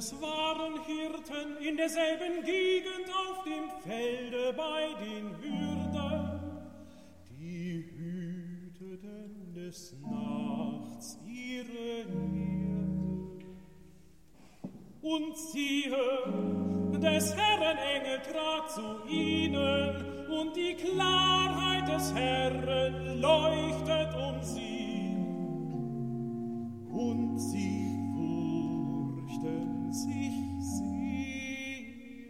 Es waren Hirten in derselben Gegend auf dem Felde bei den Hürden, die hüteten des Nachts ihre Herde. Und siehe, des Herrn Engel trat zu ihnen, und die Klarheit des Herrn leuchtet um sie, und sie furchten sich sehr.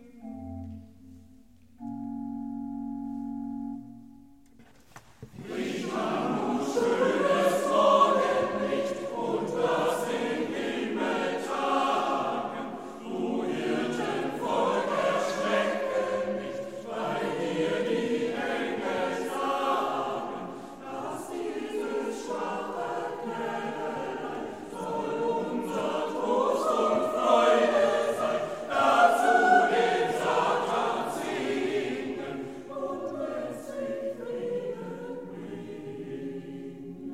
Ich kann du schönes Morgenlicht und das im Himmel tagen, du Hirtenvolk erschrecken nicht, weil dir die Engel sagen, dass dieses schwache Knäbelein soll unser Trost und Freude sein, dazu den Satan singen und letztlich Frieden bringen.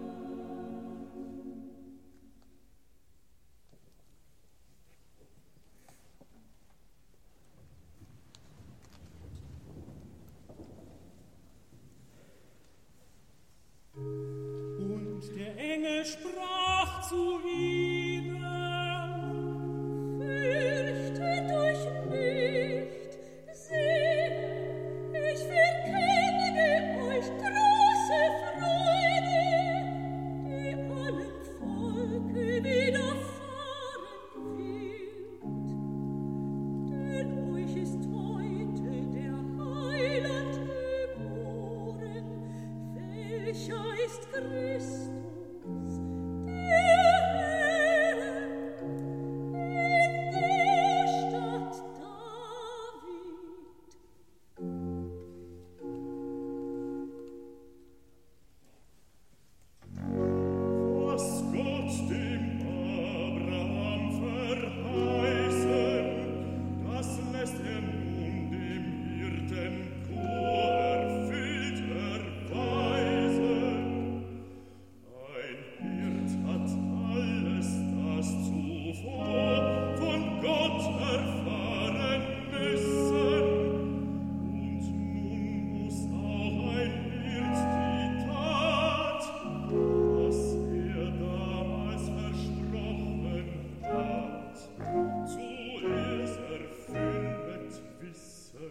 Und der Engel sprach zu ihnen: Fürchtet euch nicht, seht, ich verkündige euch große Freude, die allem Volke widerfahren wird. Denn euch ist heute der Heiland geboren, welcher ist Christus, der Herr, in der Stadt David. Was Gott dem Abraham verheißen, das lässt nun dem Hirtenchor erfüllt erweisen. Ein Hirt hat alles, das zuvor von Gott erfahren müssen. Und nun muss auch ein Hirt die Tat, was damals versprochen hat, zuerst erfüllet wissen.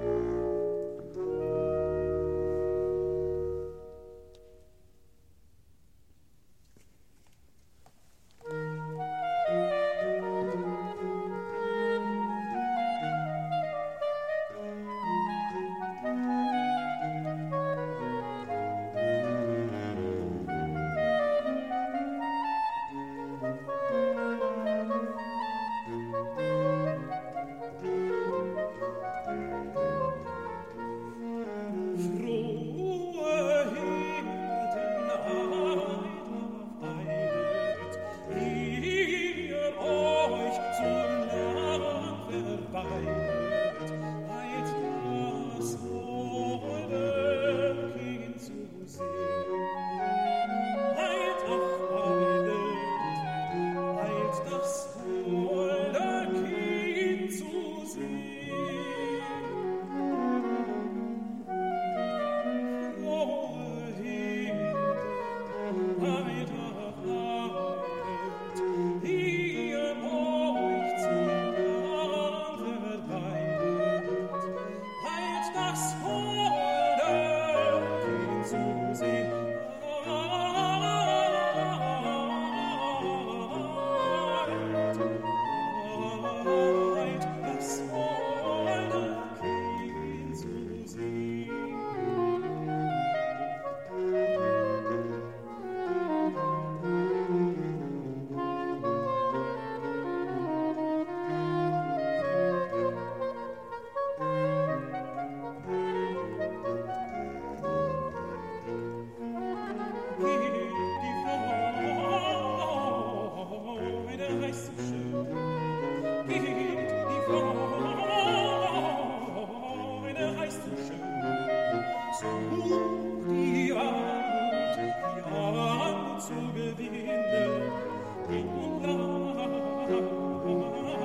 Frohe Hirten, eidet, ihr euch zum Lamm verbeidet, eilt das holde Kind zu sehen. Eilt, ach, eilt das holde Kind zu sehen. Frohe Hirten, eilt, ihr euch zum Lamm verbeidet, eilt das holde Kind zu sehen. Eilt das holde Kind zu sehen. Die Freude heißt so schön. Geht, die Freude heißt so schön. Sucht die Armut zu gewinnen, in Land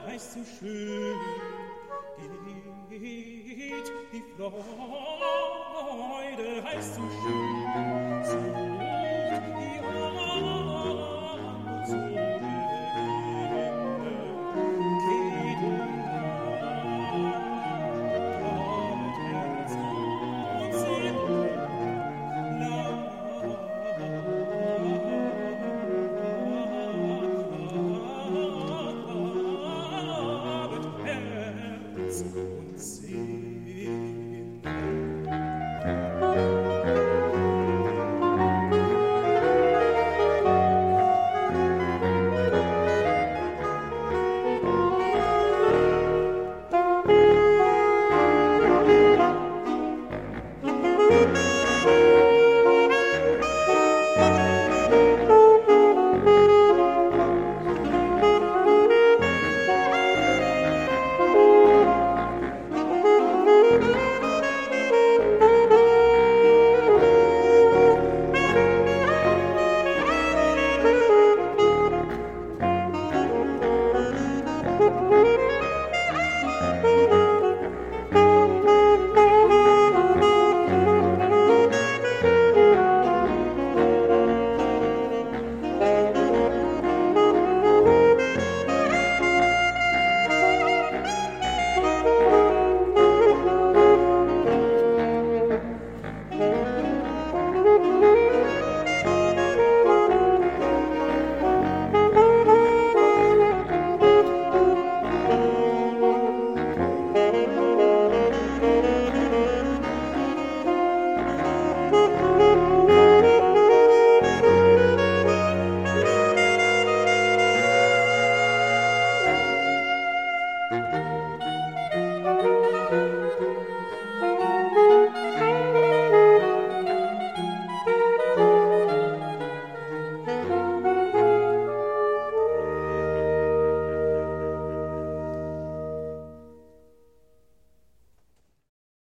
heißt so schön. Geht, die Freude heißt so schön. So